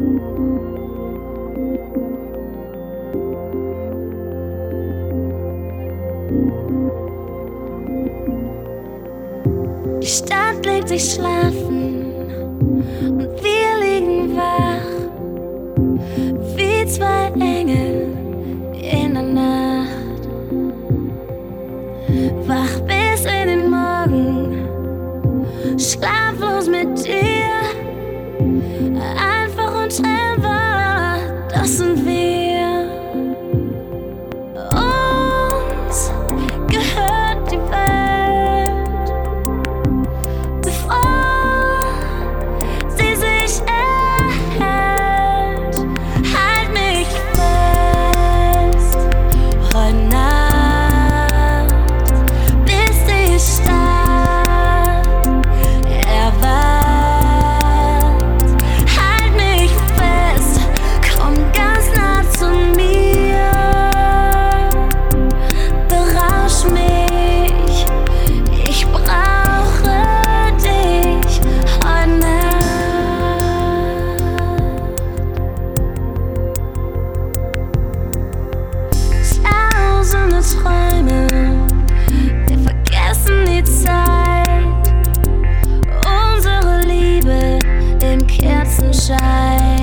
Die Stadt legt sich schlafen und wir liegen wach, wie zwei Engel in der Nacht. Wach bis in den Morgen, schlaflos mit dir, einfach untrennbar, das sind wir. Uns gehört die Welt, bevor sie sich erhält. Halt mich fest, heute Nacht, bis die Stadt erwacht. Halt mich fest, komm ganz nah zu mir, berausch mich, ich brauche dich heute Nacht. Tausende Träume, wir vergessen die Zeit, unsere Liebe im Kerzenschein.